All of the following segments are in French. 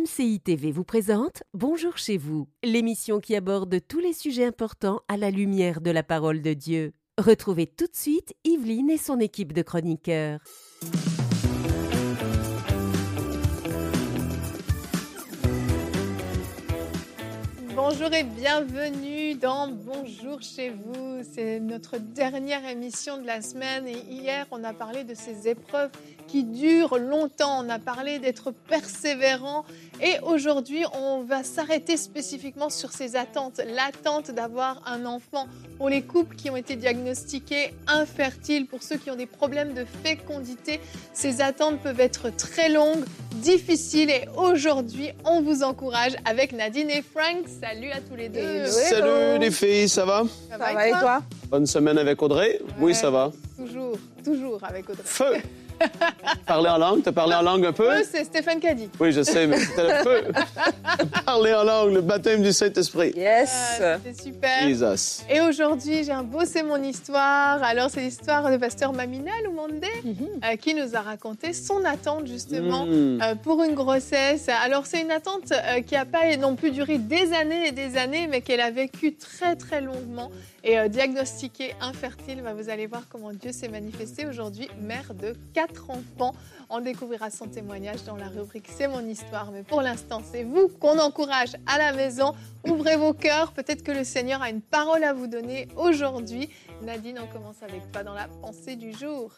MCI TV vous présente Bonjour chez vous, l'émission qui aborde tous les sujets importants à la lumière de la parole de Dieu. Retrouvez tout de suite Yveline et son équipe de chroniqueurs. Bonjour et bienvenue dans Bonjour chez vous. C'est notre dernière émission de la semaine et hier on a parlé de ces épreuves qui durent longtemps. On a parlé d'être persévérant et aujourd'hui on va s'arrêter spécifiquement sur ces attentes. L'attente d'avoir un enfant pour les couples qui ont été diagnostiqués infertiles, pour ceux qui ont des problèmes de fécondité. Ces attentes peuvent être très longues, difficiles et aujourd'hui on vous encourage avec Nadine et Frank. Salut à tous les deux. Hello. Salut les filles, ça va? Ça va et toi? Bonne semaine avec Audrey? Oui, ça va. Toujours avec Audrey. Feu! Parler en langue? T'as parlé en langue un peu? Feu, c'est Stéphane qui a dit. Oui, je sais, mais c'était le feu. Parler en langue, le baptême du Saint-Esprit. Yes! C'est super. Jesus. Et aujourd'hui, j'ai un beau C'est mon histoire. Alors, c'est l'histoire de pasteur Mamina Lumande qui nous a raconté son attente, justement, pour une grossesse. Alors, c'est une attente qui n'a pas non plus duré des années et des années, mais qu'elle a vécu très, très longuement. Et diagnostiquée infertile, vous allez voir comment Dieu s'est manifesté aujourd'hui, mère de 4 enfants. On découvrira son témoignage dans la rubrique C'est mon histoire. Mais pour l'instant, c'est vous qu'on encourage à la maison. Ouvrez vos cœurs. Peut-être que le Seigneur a une parole à vous donner aujourd'hui. Nadine, on commence avec toi dans la pensée du jour.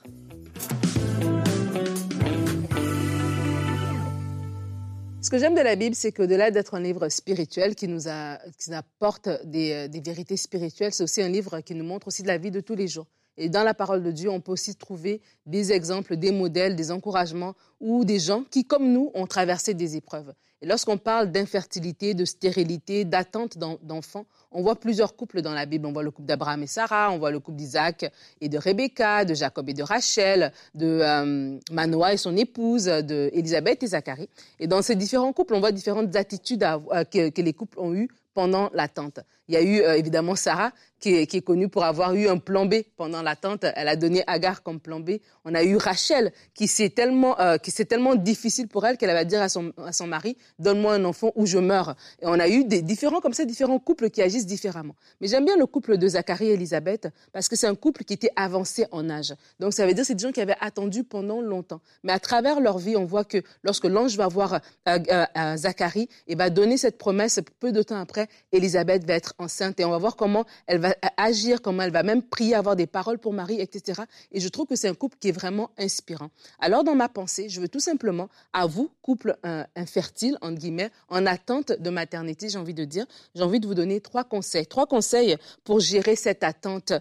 Ce que j'aime de la Bible, c'est qu'au-delà d'être un livre spirituel qui nous apporte des vérités spirituelles, c'est aussi un livre qui nous montre aussi de la vie de tous les jours. Et dans la parole de Dieu, on peut aussi trouver des exemples, des modèles, des encouragements ou des gens qui, comme nous, ont traversé des épreuves. Et lorsqu'on parle d'infertilité, de stérilité, d'attente d'enfants, on voit plusieurs couples dans la Bible. On voit le couple d'Abraham et Sarah, on voit le couple d'Isaac et de Rebecca, de Jacob et de Rachel, de Manoah et son épouse, d'Élisabeth et Zacharie. Et dans ces différents couples, on voit différentes attitudes que les couples ont eues pendant l'attente. Il y a eu évidemment Sarah qui est connue pour avoir eu un plan B pendant l'attente. Elle a donné Agar comme plan B. On a eu Rachel qui c'est tellement difficile pour elle qu'elle va dire à son mari, donne-moi un enfant ou je meurs. Et on a eu différents couples qui agissent différemment. Mais j'aime bien le couple de Zacharie et Élisabeth parce que c'est un couple qui était avancé en âge. Donc ça veut dire que c'est des gens qui avaient attendu pendant longtemps. Mais à travers leur vie, on voit que lorsque l'ange va voir Zacharie et va donner cette promesse, peu de temps après, Élisabeth va être enceinte et on va voir comment elle va agir, comment elle va même prier, avoir des paroles pour Marie, etc. Et je trouve que c'est un couple qui est vraiment inspirant. Alors dans ma pensée, je veux tout simplement, à vous, couple infertile, entre guillemets, en attente de maternité, j'ai envie de vous donner 3 conseils. 3 conseils pour gérer cette attente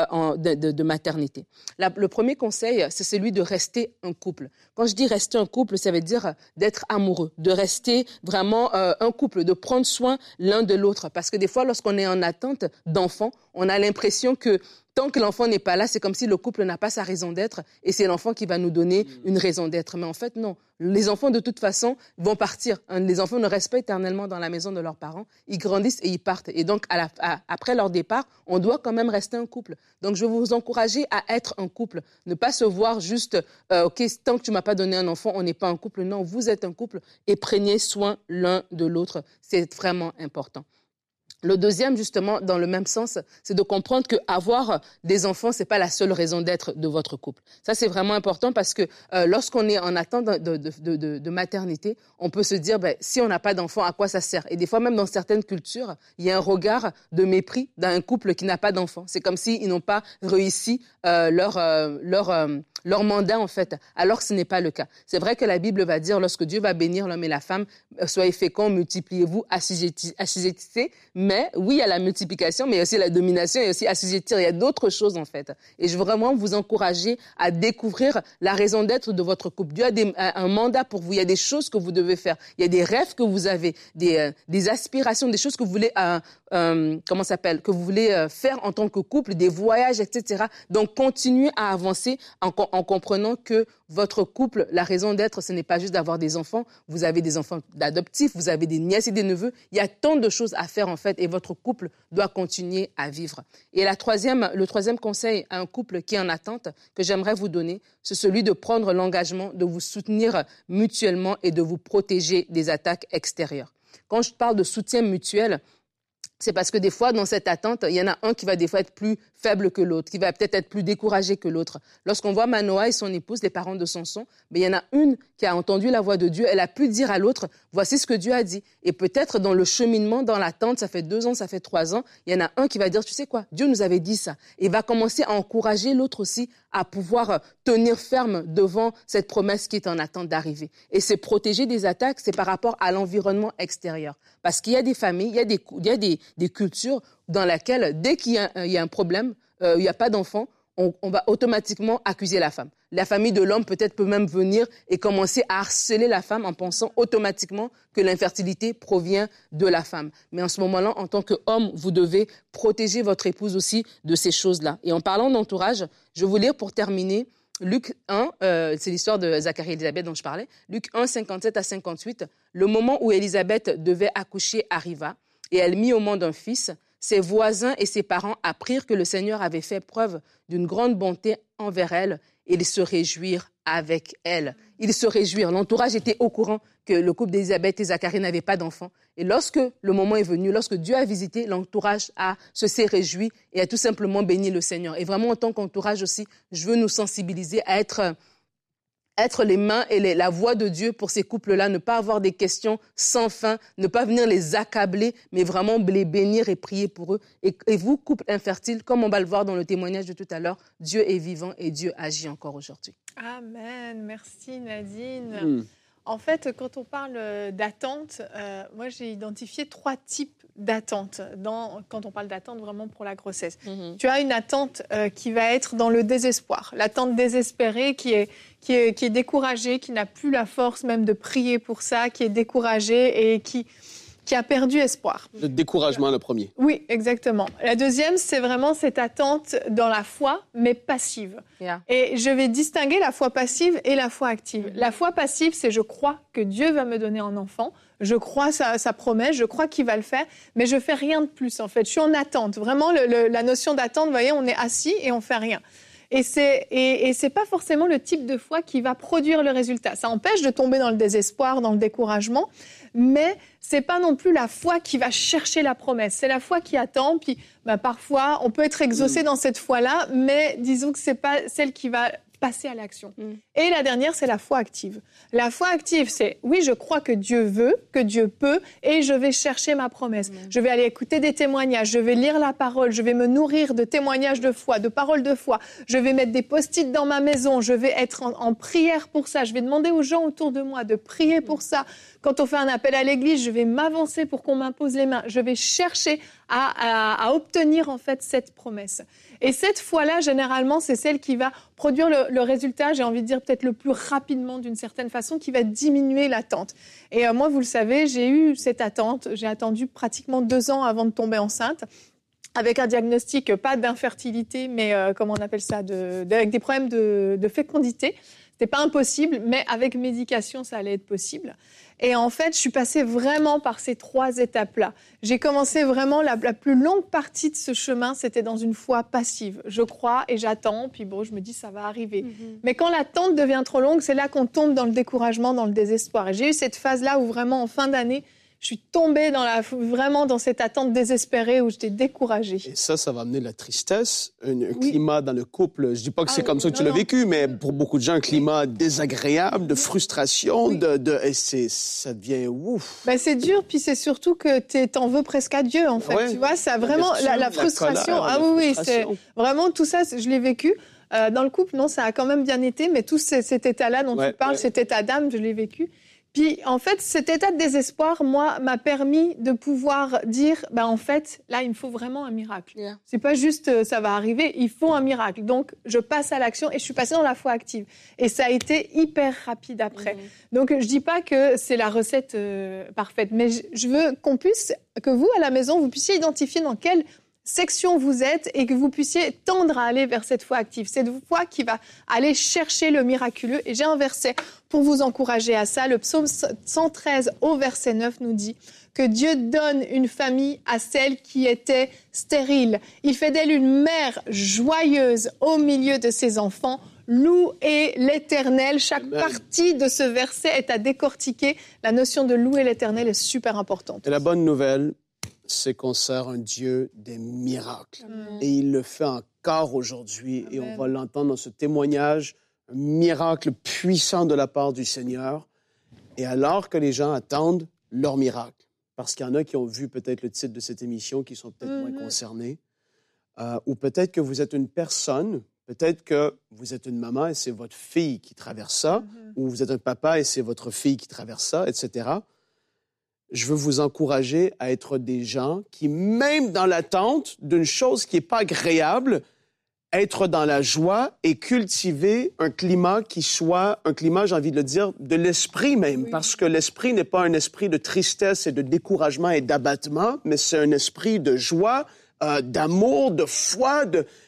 de maternité. Le premier conseil, c'est celui de rester un couple. Quand je dis rester un couple, ça veut dire d'être amoureux, de rester vraiment un couple, de prendre soin l'un de l'autre. Parce que des fois, lorsqu'on est en attente d'enfants, on a l'impression que tant que l'enfant n'est pas là, c'est comme si le couple n'a pas sa raison d'être et c'est l'enfant qui va nous donner une raison d'être. Mais en fait, non. Les enfants, de toute façon, vont partir. Les enfants ne restent pas éternellement dans la maison de leurs parents. Ils grandissent et ils partent. Et donc, après leur départ, on doit quand même rester un couple. Donc, je veux vous encourager à être un couple. Ne pas se voir juste, OK, tant que tu ne m'as pas donné un enfant, on n'est pas un couple. Non, vous êtes un couple et prenez soin l'un de l'autre. C'est vraiment important. Le deuxième, justement, dans le même sens, c'est de comprendre qu'avoir des enfants, c'est pas la seule raison d'être de votre couple. Ça, c'est vraiment important parce que lorsqu'on est en attente de maternité, on peut se dire, si on n'a pas d'enfant, à quoi ça sert? Et des fois, même dans certaines cultures, il y a un regard de mépris d'un couple qui n'a pas d'enfant. C'est comme s'ils n'ont pas réussi leur mandat, en fait, alors que ce n'est pas le cas. C'est vrai que la Bible va dire, lorsque Dieu va bénir l'homme et la femme, soyez féconds, multipliez-vous, assujettissez. Mais oui, il y a la multiplication, mais il y a aussi la domination, il y a aussi assujettir. Il y a d'autres choses, en fait. Et je veux vraiment vous encourager à découvrir la raison d'être de votre couple. Dieu a un mandat pour vous. Il y a des choses que vous devez faire. Il y a des rêves que vous avez, des aspirations, des choses que vous voulez, que vous voulez faire en tant que couple, des voyages, etc. Donc, continuez à avancer en en comprenant que votre couple, la raison d'être, ce n'est pas juste d'avoir des enfants. Vous avez des enfants adoptifs, vous avez des nièces et des neveux. Il y a tant de choses à faire, en fait, et votre couple doit continuer à vivre. Et le troisième conseil à un couple qui est en attente que j'aimerais vous donner, c'est celui de prendre l'engagement de vous soutenir mutuellement et de vous protéger des attaques extérieures. Quand je parle de soutien mutuel, c'est parce que des fois, dans cette attente, il y en a un qui va des fois être plus faible que l'autre, qui va peut-être être plus découragé que l'autre. Lorsqu'on voit Manoah et son épouse, les parents de Samson, il y en a une qui a entendu la voix de Dieu, elle a pu dire à l'autre, voici ce que Dieu a dit. Et peut-être dans le cheminement, dans l'attente, ça fait 2 ans, ça fait 3 ans, il y en a un qui va dire, tu sais quoi, Dieu nous avait dit ça. Et va commencer à encourager l'autre aussi à pouvoir tenir ferme devant cette promesse qui est en attente d'arriver. Et se protéger des attaques, c'est par rapport à l'environnement extérieur. Parce qu'il y a des familles, il y a des cultures dans lesquelles, dès qu'il y a un problème, il n'y a pas d'enfant, on va automatiquement accuser la femme. La famille de l'homme peut-être peut même venir et commencer à harceler la femme en pensant automatiquement que l'infertilité provient de la femme. Mais en ce moment-là, en tant qu'homme, vous devez protéger votre épouse aussi de ces choses-là. Et en parlant d'entourage, je vais vous lire pour terminer Luc 1, c'est l'histoire de Zacharie et Élisabeth dont je parlais. Luc 1, 57 à 58. Le moment où Élisabeth devait accoucher arriva et elle mit au monde un fils. Ses voisins et ses parents apprirent que le Seigneur avait fait preuve d'une grande bonté envers elle et ils se réjouirent avec elle. Ils se réjouirent. L'entourage était au courant que le couple d'Élisabeth et Zacharie n'avait pas d'enfants. Et lorsque le moment est venu, lorsque Dieu a visité, l'entourage s'est réjoui et a tout simplement béni le Seigneur. Et vraiment, en tant qu'entourage aussi, je veux nous sensibiliser à être les mains et la voix de Dieu pour ces couples-là, ne pas avoir des questions sans fin, ne pas venir les accabler, mais vraiment les bénir et prier pour eux. Et vous, couple infertile, comme on va le voir dans le témoignage de tout à l'heure, Dieu est vivant et Dieu agit encore aujourd'hui. Amen. Merci Nadine. En fait, quand on parle d'attente, moi j'ai identifié 3 types d'attente quand on parle d'attente vraiment pour la grossesse. Tu as une attente qui va être dans le désespoir, l'attente désespérée qui est découragée, qui n'a plus la force même de prier pour ça, qui est découragée et qui a perdu espoir. Le découragement, le premier. Oui, exactement. La deuxième, c'est vraiment cette attente dans la foi, mais passive. Yeah. Et je vais distinguer la foi passive et la foi active. La foi passive, c'est je crois que Dieu va me donner un enfant, je crois sa promesse, je crois qu'il va le faire, mais je fais rien de plus en fait. Je suis en attente. Vraiment, la notion d'attente, vous voyez, on est assis et on fait rien. Et c'est pas forcément le type de foi qui va produire le résultat. Ça empêche de tomber dans le désespoir, dans le découragement, mais c'est pas non plus la foi qui va chercher la promesse. C'est la foi qui attend, puis parfois on peut être exaucé dans cette foi-là, mais disons que c'est pas celle qui va passer à l'action. Et la dernière, c'est la foi active. La foi active, c'est oui, je crois que Dieu veut, que Dieu peut, et je vais chercher ma promesse. Je vais aller écouter des témoignages, je vais lire la parole, je vais me nourrir de témoignages de foi, de paroles de foi. Je vais mettre des post-it dans ma maison, je vais être en prière pour ça. Je vais demander aux gens autour de moi de prier pour ça. Quand on fait un appel à l'église, je vais m'avancer pour qu'on m'impose les mains. Je vais chercher à obtenir en fait cette promesse. Et cette foi-là, généralement, c'est celle qui va produire le résultat, j'ai envie de dire peut-être le plus rapidement d'une certaine façon, qui va diminuer l'attente. Et moi, vous le savez, j'ai eu cette attente. J'ai attendu pratiquement 2 ans avant de tomber enceinte, avec un diagnostic, pas d'infertilité, mais comment on appelle ça, avec des problèmes de fécondité. C'était pas impossible, mais avec médication, ça allait être possible. Et en fait, je suis passée vraiment par ces 3 étapes-là. J'ai commencé vraiment la plus longue partie de ce chemin, c'était dans une foi passive. Je crois et j'attends, puis bon, je me dis ça va arriver. Mais quand l'attente devient trop longue, c'est là qu'on tombe dans le découragement, dans le désespoir. Et j'ai eu cette phase-là où vraiment, en fin d'année, je suis tombée vraiment dans cette attente désespérée où j'étais découragée. Et ça va amener la tristesse, un climat dans le couple. Je dis pas que c'est comme ça que tu l'as vécu, mais pour beaucoup de gens, un climat désagréable, de frustration, ça devient ouf. C'est dur, puis c'est surtout que t'en veux presque à Dieu, en fait. Ouais. Tu vois, ça vraiment, la frustration. La colère, c'est vraiment tout ça, je l'ai vécu. Dans le couple, non, ça a quand même bien été, mais tout cet état-là dont tu parles, cet état d'âme, je l'ai vécu. Puis, en fait, cet état de désespoir, moi, m'a permis de pouvoir dire, en fait, là, il me faut vraiment un miracle. Yeah. C'est pas juste, ça va arriver, il faut un miracle. Donc, je passe à l'action et je suis passée dans la foi active. Et ça a été hyper rapide après. Donc, je dis pas que c'est la recette parfaite, mais je veux que vous, à la maison, vous puissiez identifier dans quelle section vous êtes et que vous puissiez tendre à aller vers cette foi active. Cette foi qui va aller chercher le miraculeux. Et j'ai un verset pour vous encourager à ça. Le psaume 113 au verset 9 nous dit que Dieu donne une famille à celle qui était stérile. Il fait d'elle une mère joyeuse au milieu de ses enfants. Louer l'Éternel. Chaque partie de ce verset est à décortiquer. La notion de louer l'Éternel est super importante. Et la bonne nouvelle, c'est qu'on sert un Dieu des miracles. Et il le fait encore aujourd'hui. Et on va l'entendre dans ce témoignage, un miracle puissant de la part du Seigneur. Et alors que les gens attendent leur miracle, parce qu'il y en a qui ont vu peut-être le titre de cette émission, qui sont peut-être moins concernés, ou peut-être que vous êtes une personne, peut-être que vous êtes une maman et c'est votre fille qui traverse ça, ou vous êtes un papa et c'est votre fille qui traverse ça, etc. Je veux vous encourager à être des gens qui, même dans l'attente d'une chose qui n'est pas agréable, être dans la joie et cultiver un climat qui soit un climat, j'ai envie de le dire, de l'esprit même. Parce que l'esprit n'est pas un esprit de tristesse et de découragement et d'abattement, mais c'est un esprit de joie, d'amour, de foi,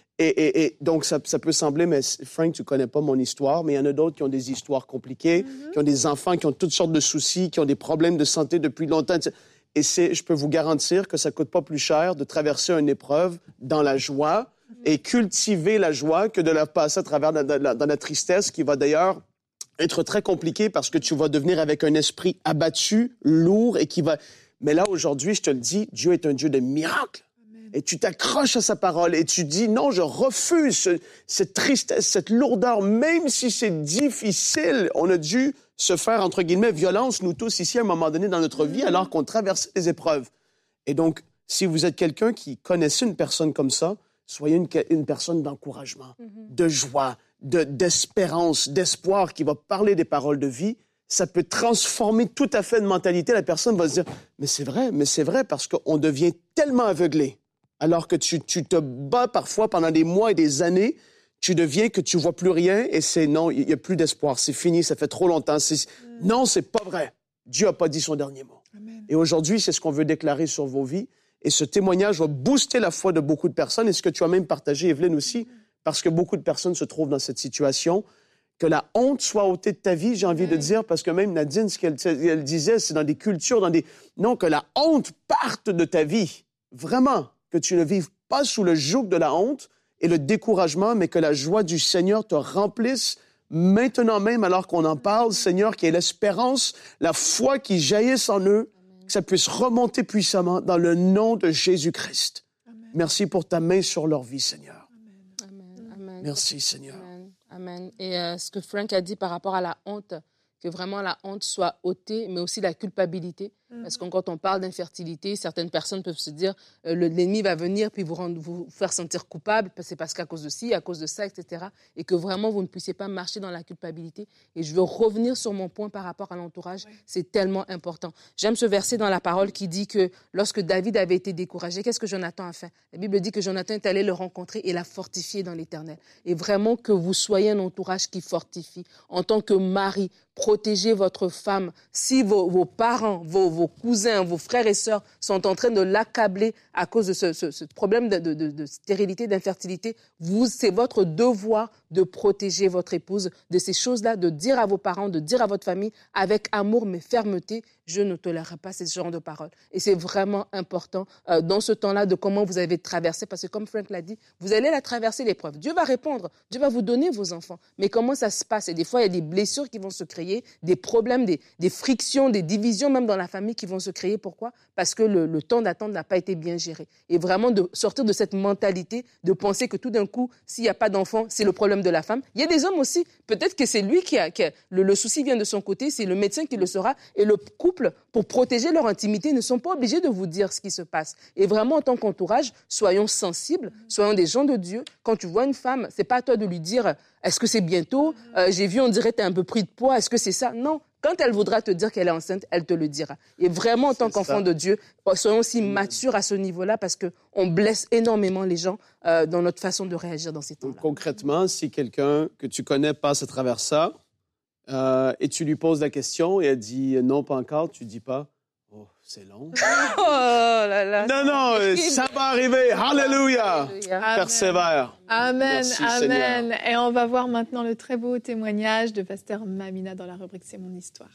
Et donc, ça peut sembler, mais Frank, tu connais pas mon histoire, mais il y en a d'autres qui ont des histoires compliquées, qui ont des enfants qui ont toutes sortes de soucis, qui ont des problèmes de santé depuis longtemps. Et je peux vous garantir que ça coûte pas plus cher de traverser une épreuve dans la joie et cultiver la joie que de la passer à travers dans la tristesse, qui va d'ailleurs être très compliquée parce que tu vas devenir avec un esprit abattu, lourd, et qui va... Mais là, aujourd'hui, je te le dis, Dieu est un Dieu de miracles. Et tu t'accroches à sa parole et tu dis, non, je refuse cette tristesse, cette lourdeur, même si c'est difficile. On a dû se faire, entre guillemets, violence, nous tous ici, à un moment donné dans notre vie, alors qu'on traverse les épreuves. Et donc, si vous êtes quelqu'un qui connaissait une personne comme ça, soyez une personne d'encouragement, de joie, d'espérance, d'espoir, qui va parler des paroles de vie. Ça peut transformer tout à fait une mentalité. La personne va se dire, mais c'est vrai, parce qu'on devient tellement aveuglé. Alors que tu te bats parfois pendant des mois et des années, tu deviens que tu vois plus rien et c'est non, il n'y a plus d'espoir, c'est fini, ça fait trop longtemps. Non, c'est pas vrai. Dieu n'a pas dit son dernier mot. Amen. Et aujourd'hui, c'est ce qu'on veut déclarer sur vos vies. Et ce témoignage va booster la foi de beaucoup de personnes. Et ce que tu as même partagé, Evelyne, aussi, parce que beaucoup de personnes se trouvent dans cette situation. Que la honte soit ôtée de ta vie, j'ai envie de dire, parce que même Nadine, ce qu'elle disait, c'est dans des cultures, Non, que la honte parte de ta vie. Vraiment. Que tu ne vives pas sous le joug de la honte et le découragement, mais que la joie du Seigneur te remplisse maintenant même, alors qu'on en parle, Seigneur, qu'il y ait l'espérance, la foi qui jaillisse en eux, que ça puisse remonter puissamment dans le nom de Jésus-Christ. Amen. Merci pour ta main sur leur vie, Seigneur. Amen. Amen. Merci, Seigneur. Amen. Amen. Et ce que Frank a dit par rapport à la honte, que vraiment la honte soit ôtée, mais aussi la culpabilité. Parce que quand on parle d'infertilité, certaines personnes peuvent se dire l'ennemi va venir puis vous faire sentir coupable, c'est parce qu'à cause de ci, à cause de ça, etc. Et que vraiment vous ne puissiez pas marcher dans la culpabilité. Et je veux revenir sur mon point par rapport à l'entourage. Oui. C'est tellement important. J'aime ce verset dans la parole qui dit que lorsque David avait été découragé, qu'est-ce que Jonathan a fait? La Bible dit que Jonathan est allé le rencontrer et l'a fortifié dans l'Éternel. Et vraiment que vous soyez un entourage qui fortifie. En tant que mari, protégez votre femme. Si vos parents, vos cousins, vos frères et sœurs sont en train de l'accabler à cause de ce problème de stérilité, d'infertilité, c'est votre devoir de protéger votre épouse de ces choses-là, de dire à vos parents, de dire à votre famille avec amour mais fermeté, je ne tolérerai pas ce genre de paroles. Et c'est vraiment important dans ce temps-là de comment vous avez traversé, parce que comme Frank l'a dit, vous allez la traverser l'épreuve. Dieu va répondre, Dieu va vous donner vos enfants. Mais comment ça se passe? Et des fois, il y a des blessures qui vont se créer, des problèmes, des frictions, des divisions même dans la famille qui vont se créer. Pourquoi? Parce que le temps d'attente n'a pas été bien géré. Et vraiment de sortir de cette mentalité de penser que tout d'un coup, s'il n'y a pas d'enfant, c'est le problème de la femme. Il y a des hommes aussi, peut-être que c'est lui le souci vient de son côté, c'est le médecin qui le saura, et le couple, pour protéger leur intimité, ne sont pas obligés de vous dire ce qui se passe. Et vraiment, en tant qu'entourage, soyons sensibles, soyons des gens de Dieu. Quand tu vois une femme, c'est pas à toi de lui dire « Est-ce que c'est bientôt? J'ai vu, on dirait que tu as un peu pris de poids. Est-ce que c'est ça? » Non. Quand elle voudra te dire qu'elle est enceinte, elle te le dira. Et vraiment, en tant qu'enfant de Dieu, soyons aussi matures à ce niveau-là parce qu'on blesse énormément les gens dans notre façon de réagir dans ces temps-là. Concrètement, si quelqu'un que tu connais passe à travers ça et tu lui poses la question et elle dit « Non, pas encore », tu ne dis pas Oh, c'est long. Oh là là. Non, ça va arriver. Alléluia. Amen. Persévère. Amen, Merci, amen. Seigneur. Et on va voir maintenant le très beau témoignage de pasteur Mamina dans la rubrique C'est mon histoire.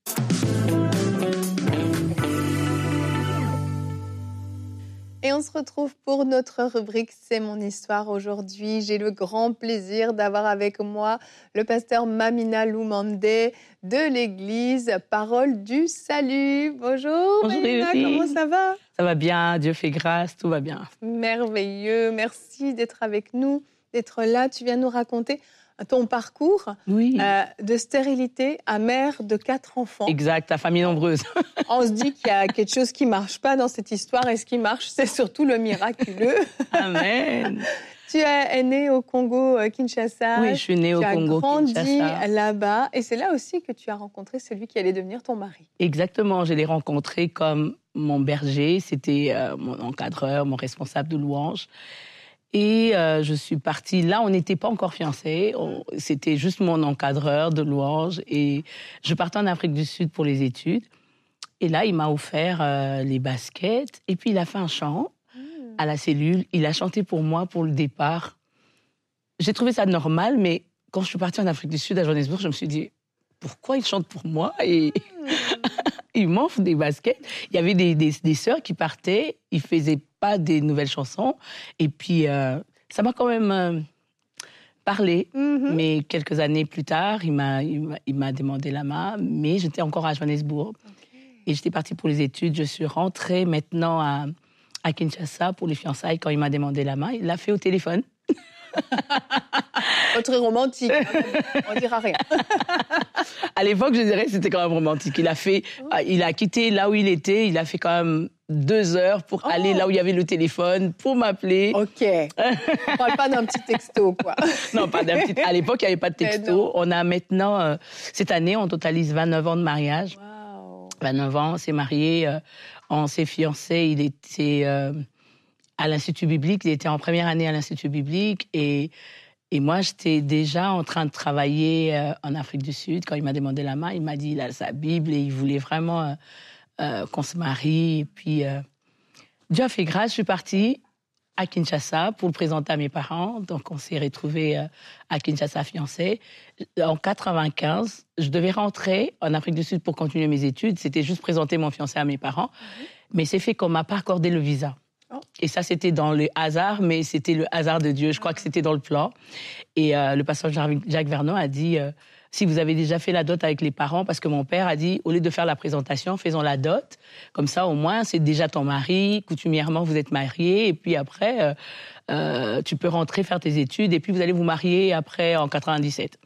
Et on se retrouve pour notre rubrique C'est mon histoire. Aujourd'hui, j'ai le grand plaisir d'avoir avec moi le pasteur Mamina Lumande de l'église Parole du Salut. Bonjour, Bonjour, Mamina, Evie. comment ça va? Ça va bien, Dieu fait grâce, tout va bien. Merveilleux, merci d'être avec nous, d'être là. Tu viens nous raconter ton parcours Oui, de stérilité à mère de 4 enfants. exact, la famille nombreuse. On se dit qu'il y a quelque chose qui ne marche pas dans cette histoire et ce qui marche, c'est surtout le miraculeux. Amen. Tu es né au Congo, Kinshasa. Oui, je suis née au Congo, Tu as grandi Kinshasa. là-bas et c'est là aussi que tu as rencontré celui qui allait devenir ton mari. Exactement, je l'ai rencontré comme mon berger, c'était mon encadreur, mon responsable de louange. Et je suis partie, là on n'était pas encore fiancés, c'était juste mon encadreur de louange. Et je partais en Afrique du Sud pour les études. Et là, il m'a offert les baskets. Et puis il a fait un chant à la cellule. Il a chanté pour moi pour le départ. J'ai trouvé ça normal, mais quand je suis partie en Afrique du Sud, à Johannesburg, je me suis dit, pourquoi il chante pour moi? Et il m'offre des baskets. Il y avait des sœurs qui partaient, ils faisaient pas des nouvelles chansons. Et puis, ça m'a quand même parlé. Mhm. Mais quelques années plus tard, il m'a demandé la main, mais j'étais encore à Johannesburg. Et j'étais partie pour les études. Je suis rentrée maintenant à Kinshasa pour les fiançailles. Quand il m'a demandé la main, il l'a fait au téléphone. Oh, très romantique, on dira rien. À l'époque, je dirais que c'était quand même romantique. Il a quitté là où il était. Il a fait quand même 2 heures pour aller là où il y avait le téléphone, pour m'appeler. Ok, on parle pas d'un petit texto, quoi. Non, pas d'un petit... À l'époque, il n'y avait pas de texto. On a maintenant, cette année, on totalise 29 ans de mariage. Wow. 29 ans, on s'est mariés, on s'est fiancés. Il était à l'Institut biblique. Il était en première année à l'Institut biblique. Et moi, j'étais déjà en train de travailler en Afrique du Sud. Quand il m'a demandé la main, il m'a dit, il a sa Bible et il voulait vraiment qu'on se marie. Et puis, Dieu a fait grâce, je suis partie à Kinshasa pour le présenter à mes parents. Donc, on s'est retrouvés à Kinshasa fiancés. En 95, je devais rentrer en Afrique du Sud pour continuer mes études. C'était juste présenter mon fiancé à mes parents. Mais c'est fait qu'on ne m'a pas accordé le visa. Et ça, c'était dans le hasard, mais c'était le hasard de Dieu. Je crois que c'était dans le plan. Et le pasteur Jacques Vernon a dit, si vous avez déjà fait la dot avec les parents, parce que mon père a dit, au lieu de faire la présentation, faisons la dot. Comme ça, au moins, c'est déjà ton mari. Coutumièrement, vous êtes mariés. Et puis après, tu peux rentrer faire tes études. Et puis, vous allez vous marier après en 97.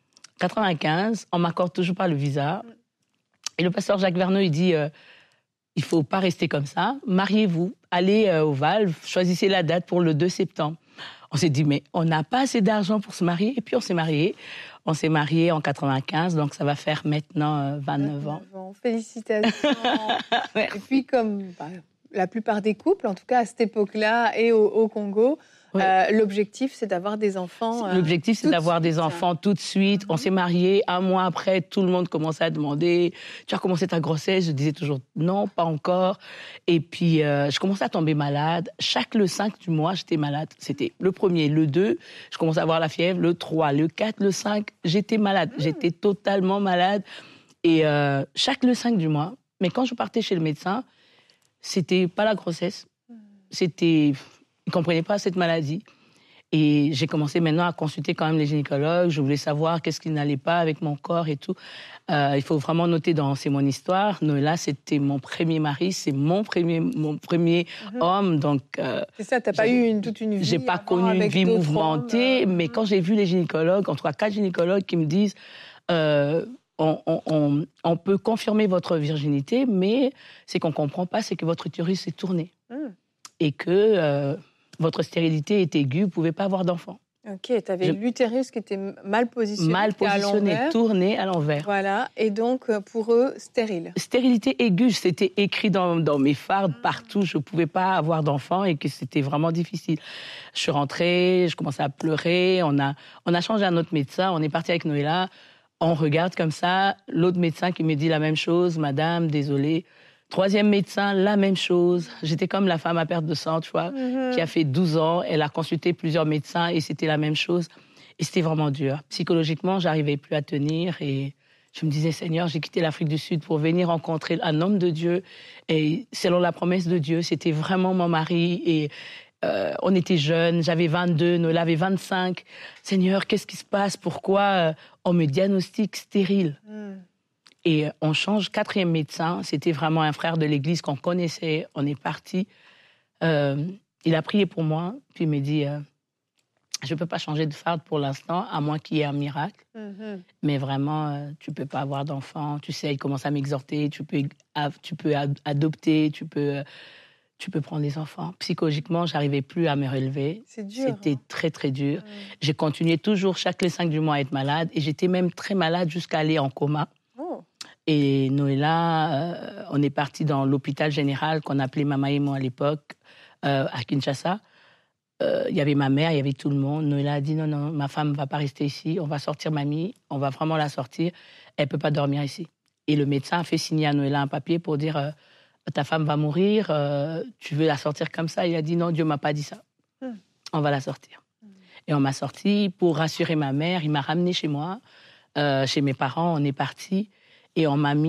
95, on m'accorde toujours pas le visa. Et le pasteur Jacques Vernon, il dit... il ne faut pas rester comme ça. Mariez-vous, allez au Val, choisissez la date pour le 2 septembre. On s'est dit, mais on n'a pas assez d'argent pour se marier. Et puis on s'est mariés. On s'est mariés en 95, donc ça va faire maintenant 29 ans. Félicitations. Et puis comme la plupart des couples, en tout cas à cette époque-là et au Congo, l'objectif c'est d'avoir des enfants. L'objectif c'est d'avoir des enfants tout de suite. On s'est mariés, 1 mois après, tout le monde commençait à demander « Tu as commencé ta grossesse ?» Je disais toujours « Non, pas encore ». Et puis je commençais à tomber malade. Le 5 du mois, j'étais malade. C'était le 1er, le 2, je commençais à avoir la fièvre, le 3, le 4, le 5, j'étais malade. J'étais totalement malade. Et le 5 du mois, mais quand je partais chez le médecin, c'était pas la grossesse, c'était... Ils ne comprenaient pas cette maladie. Et j'ai commencé maintenant à consulter quand même les gynécologues. Je voulais savoir qu'est-ce qui n'allait pas avec mon corps et tout. Il faut vraiment noter dans C'est mon histoire. Noëlla, c'était mon premier mari, c'est mon premier homme. Donc, c'est ça, tu n'as pas eu toute une vie. J'ai pas connu une vie mouvementée, mais quand j'ai vu les gynécologues, en tout cas 4 gynécologues qui me disent on peut confirmer votre virginité, mais ce qu'on ne comprend pas, c'est que votre utérus s'est tourné. Et que votre stérilité est aiguë, vous ne pouvez pas avoir d'enfant. Ok, tu avais l'utérus qui était mal positionné. Mal positionné, tourné à l'envers. Voilà, et donc pour eux, stérile. Stérilité aiguë, c'était écrit dans mes fardes partout, je ne pouvais pas avoir d'enfant et que c'était vraiment difficile. Je suis rentrée, je commençais à pleurer, on a changé un autre médecin, on est parti avec Noëlla, on regarde comme ça, l'autre médecin qui me dit la même chose, madame, désolée, Troisième médecin, la même chose. J'étais comme la femme à perte de sang, tu vois, qui a fait 12 ans. Elle a consulté plusieurs médecins et c'était la même chose. Et c'était vraiment dur. Psychologiquement, j'arrivais plus à tenir et je me disais, Seigneur, j'ai quitté l'Afrique du Sud pour venir rencontrer un homme de Dieu. Et selon la promesse de Dieu, c'était vraiment mon mari. Et on était jeunes, j'avais 22, Noëlla avait 25. Seigneur, qu'est-ce qui se passe? Pourquoi on me diagnostique stérile? Et on change, 4e médecin. C'était vraiment un frère de l'église qu'on connaissait. On est parti. Il a prié pour moi, puis il m'a dit... je ne peux pas changer de farde pour l'instant, à moins qu'il y ait un miracle. Mais vraiment, tu ne peux pas avoir d'enfant. Tu sais, il commence à m'exhorter. Tu peux adopter, tu peux prendre des enfants. Psychologiquement, je n'arrivais plus à me relever. C'est dur. C'était très, très dur. J'ai continué toujours, chaque les 5 du mois, à être malade. Et j'étais même très malade jusqu'à aller en coma. Et Noëlla, on est parti dans l'hôpital général qu'on appelait Mamaimo à l'époque, à Kinshasa. Il y avait ma mère, il y avait tout le monde. Noëlla a dit non, ma femme ne va pas rester ici. On va sortir mamie, on va vraiment la sortir. Elle ne peut pas dormir ici. Et le médecin a fait signer à Noëlla un papier pour dire ta femme va mourir, tu veux la sortir comme ça? Il a dit non, Dieu ne m'a pas dit ça. On va la sortir. Et on m'a sorti pour rassurer ma mère. Il m'a ramenée chez moi, chez mes parents. On est partis et on m'a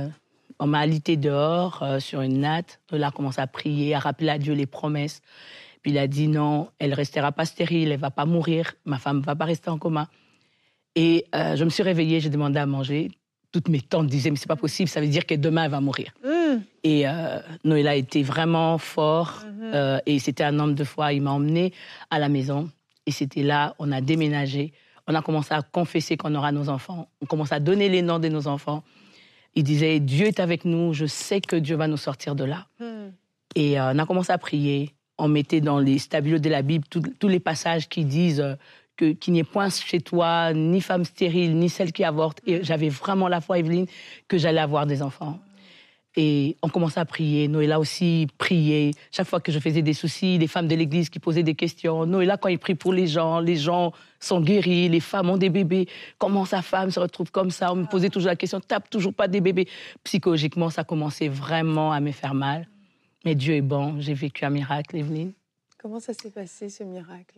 alité dehors sur une natte. Noëlla a commencé à prier, à rappeler à Dieu les promesses. Puis il a dit non, elle ne restera pas stérile, elle ne va pas mourir, ma femme ne va pas rester en coma. Et je me suis réveillée, j'ai demandé à manger. Toutes mes tantes disaient, mais ce n'est pas possible, ça veut dire que demain, elle va mourir. Et Noëlla était vraiment fort. Et c'était un homme de foi, il m'a emmenée à la maison. Et c'était là, on a déménagé. On a commencé à confesser qu'on aura nos enfants. On commence à donner les noms de nos enfants. Il disait, Dieu est avec nous, je sais que Dieu va nous sortir de là. Et on a commencé à prier. On mettait dans les stabilos de la Bible tous les passages qui disent qu'il n'y ait point chez toi ni femme stérile, ni celle qui avorte. Et j'avais vraiment la foi, Evelyne, que j'allais avoir des enfants. Et on commençait à prier. Noëlla aussi priait. Chaque fois que je faisais des soucis, les femmes de l'église qui posaient des questions. Noëlla, quand il prie pour les gens sont guéris, les femmes ont des bébés. Comment sa femme se retrouve comme ça? On me posait toujours la question, tape toujours pas des bébés. Psychologiquement, ça commençait vraiment à me faire mal. Mais Dieu est bon, j'ai vécu un miracle, Evelyne. Comment ça s'est passé, ce miracle?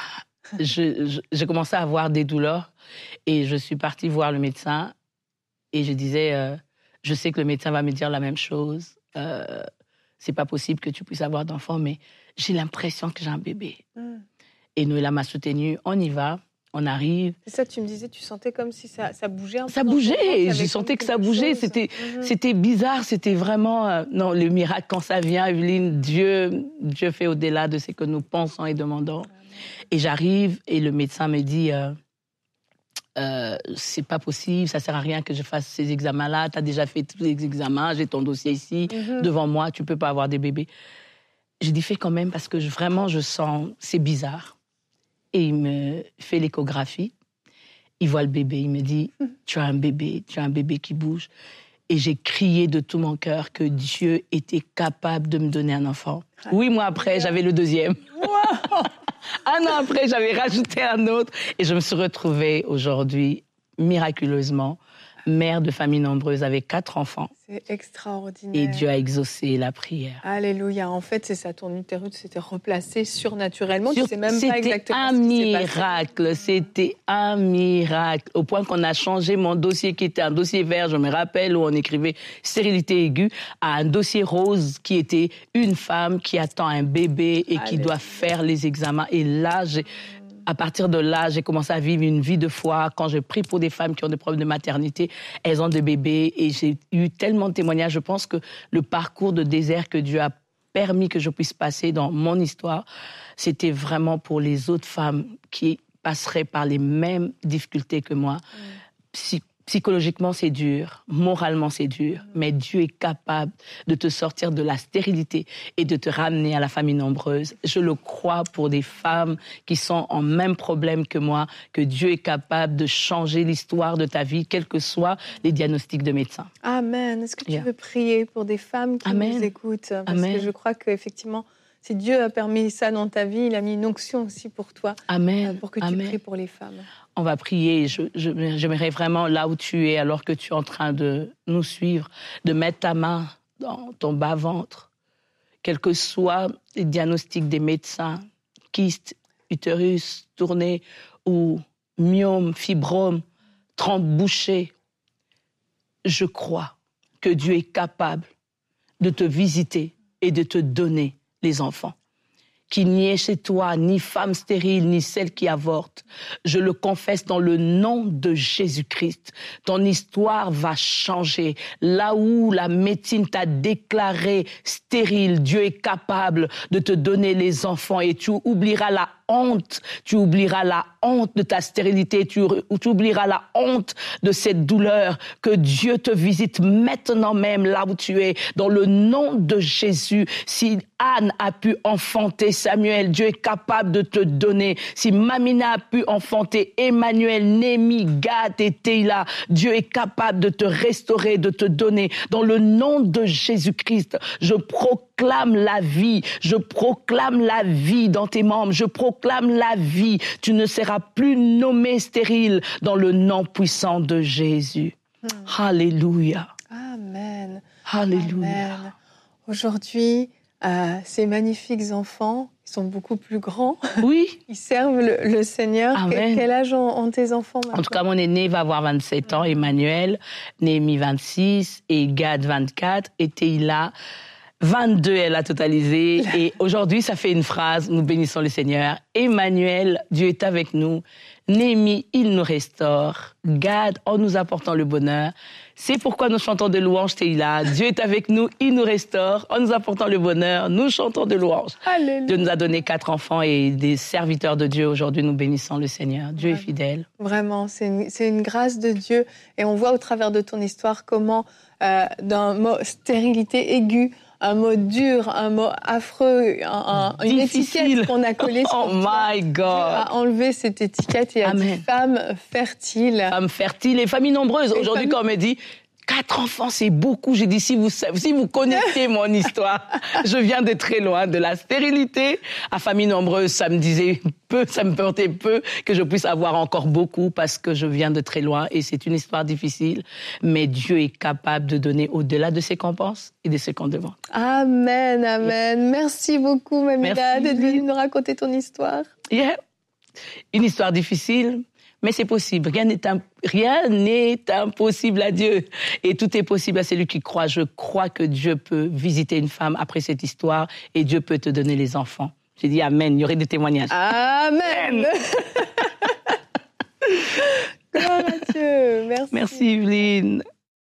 J'ai commencé à avoir des douleurs et je suis partie voir le médecin et je disais, je sais que le médecin va me dire la même chose. C'est pas possible que tu puisses avoir d'enfant, mais j'ai l'impression que j'ai un bébé. Et Noëlla m'a soutenue, on y va. On arrive. C'est ça, tu me disais, tu sentais comme si ça bougeait un peu. Ça bougeait, je sentais que ça bougeait. C'était bizarre, c'était vraiment... non, le miracle, quand ça vient, Evelyne, Dieu fait au-delà de ce que nous pensons et demandons. Et j'arrive et le médecin me dit, c'est pas possible, ça sert à rien que je fasse ces examens-là. Tu as déjà fait tous les examens, j'ai ton dossier ici, devant moi, tu peux pas avoir des bébés. J'ai dit, fais quand même, parce que vraiment, je sens, c'est bizarre. Et il me fait l'échographie. Il voit le bébé. Il me dit, tu as un bébé qui bouge. Et j'ai crié de tout mon cœur que Dieu était capable de me donner un enfant. 8 mois après, j'avais le 2e. Wow. 1 an après, j'avais rajouté un autre. Et je me suis retrouvée aujourd'hui, miraculeusement, mère de famille nombreuse avec 4 enfants. C'est extraordinaire. Et Dieu a exaucé la prière. Alléluia. En fait, c'est ça, ton utérus s'était replacé surnaturellement. Tu sais même pas exactement ce qui s'est passé. C'était un miracle. Au point qu'on a changé mon dossier qui était un dossier vert, je me rappelle, où on écrivait stérilité aiguë, à un dossier rose qui était une femme qui attend un bébé et qui doit faire les examens. Et là, à partir de là, j'ai commencé à vivre une vie de foi. Quand je prie pour des femmes qui ont des problèmes de maternité, elles ont des bébés. Et j'ai eu tellement de témoignages. Je pense que le parcours de désert que Dieu a permis que je puisse passer dans mon histoire, c'était vraiment pour les autres femmes qui passeraient par les mêmes difficultés que moi. Psychologiquement, c'est dur. Moralement, c'est dur. Mais Dieu est capable de te sortir de la stérilité et de te ramener à la famille nombreuse. Je le crois pour des femmes qui sont en même problème que moi, que Dieu est capable de changer l'histoire de ta vie, quels que soient les diagnostics de médecins. Amen. Est-ce que tu veux prier pour des femmes qui nous écoutent? Parce que je crois qu'effectivement, si Dieu a permis ça dans ta vie, il a mis une onction aussi pour toi. Pour que tu pries pour les femmes. On va prier. J'aimerais vraiment, là où tu es, alors que tu es en train de nous suivre, de mettre ta main dans ton bas-ventre, quels que soient les diagnostics des médecins, kyste, utérus tourné ou myome, fibrome, trompe bouchée, je crois que Dieu est capable de te visiter et de te donner les enfants. Qu'il n'y ait chez toi ni femme stérile, ni celle qui avorte. Je le confesse dans le nom de Jésus-Christ. Ton histoire va changer. Là où la médecine t'a déclaré stérile, Dieu est capable de te donner les enfants et tu oublieras la honte. Tu oublieras la honte de ta stérilité. Tu oublieras la honte de cette douleur. Que Dieu te visite maintenant même là où tu es. Dans le nom de Jésus, si Anne a pu enfanter Samuel, Dieu est capable de te donner. Si Mamina a pu enfanter Emmanuel, Némi, Gad et Teila, Dieu est capable de te restaurer, de te donner. Dans le nom de Jésus-Christ, je proclame la vie. Je proclame la vie dans tes membres. Je proclame la vie. Tu ne seras plus nommé stérile dans le nom puissant de Jésus. Alléluia. Amen. Alléluia. Amen. Aujourd'hui, ces magnifiques enfants, ils sont beaucoup plus grands. Oui. Ils servent le Seigneur. Amen. Quel âge ont tes enfants maintenant? En tout cas, mon aîné va avoir 27 ans, Emmanuel, Némi 26, et Gad 24, et Teila 22, elle a totalisé. Et aujourd'hui, ça fait une phrase, nous bénissons le Seigneur. Emmanuel, Dieu est avec nous. Némi, il nous restaure. Gad, en nous apportant le bonheur. C'est pourquoi nous chantons de louanges, Teila. Dieu est avec nous, il nous restaure. En nous apportant le bonheur, nous chantons de louanges. Alléluia. Dieu nous a donné 4 enfants et des serviteurs de Dieu. Aujourd'hui, nous bénissons le Seigneur. Dieu est fidèle. Vraiment, c'est une grâce de Dieu. Et on voit au travers de ton histoire comment, d'un mot stérilité aiguë, un mot dur, un mot affreux, une étiquette qu'on a collée sur Oh my God. Dieu a enlevé cette étiquette et a dit femme fertile. Femme fertile et famille nombreuse. Aujourd'hui, quand on me dit 4 enfants, c'est beaucoup. J'ai dit, si vous connaissez mon histoire, je viens de très loin, de la stérilité à famille nombreuse. Ça me disait peu, ça me portait peu que je puisse avoir encore beaucoup parce que je viens de très loin et c'est une histoire difficile. Mais Dieu est capable de donner au-delà de ce qu'on pense et de ce qu'on demande. Amen, amen. Merci beaucoup, Mamina, d'être venue Merci. nous raconter ton histoire. Yeah. Une histoire difficile, mais c'est possible. Rien n'est impossible à Dieu. Et tout est possible à celui qui croit. Je crois que Dieu peut visiter une femme après cette histoire et Dieu peut te donner les enfants. J'ai dit amen. Il y aurait des témoignages. Amen. Gloire à Dieu. Merci. Merci, Evelyne.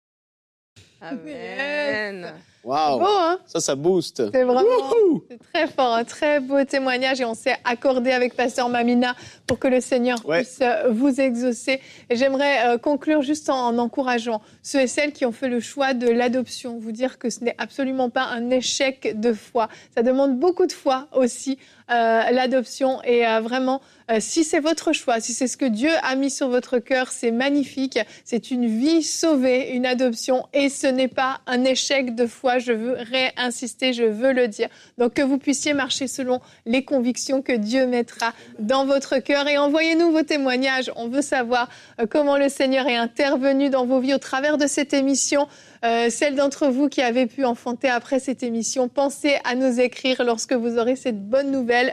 Amen. Wow! Beau, hein? Ça booste. C'est vraiment Wouhou! c'est très fort, un très beau témoignage et on s'est accordé avec Pasteur Mamina pour que le Seigneur puisse vous exaucer. Et j'aimerais conclure juste en encourageant ceux et celles qui ont fait le choix de l'adoption, vous dire que ce n'est absolument pas un échec de foi. Ça demande beaucoup de foi aussi, l'adoption et vraiment, si c'est votre choix, si c'est ce que Dieu a mis sur votre cœur, c'est magnifique. C'est une vie sauvée, une adoption et ce n'est pas un échec de foi. Je veux réinsister, je veux le dire. Donc que vous puissiez marcher selon les convictions que Dieu mettra dans votre cœur et envoyez-nous vos témoignages. On veut savoir comment le Seigneur est intervenu dans vos vies au travers de cette émission. Celles d'entre vous qui avez pu enfanter après cette émission, pensez à nous écrire lorsque vous aurez cette bonne nouvelle,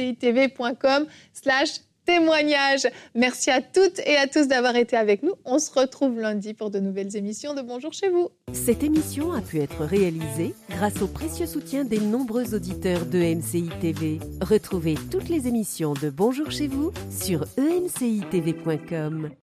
emcitv.com/témoignage. Merci à toutes et à tous d'avoir été avec nous. On se retrouve lundi pour de nouvelles émissions de Bonjour chez vous. Cette émission a pu être réalisée grâce au précieux soutien des nombreux auditeurs de MCI TV. Retrouvez toutes les émissions de Bonjour chez vous sur emcitv.com.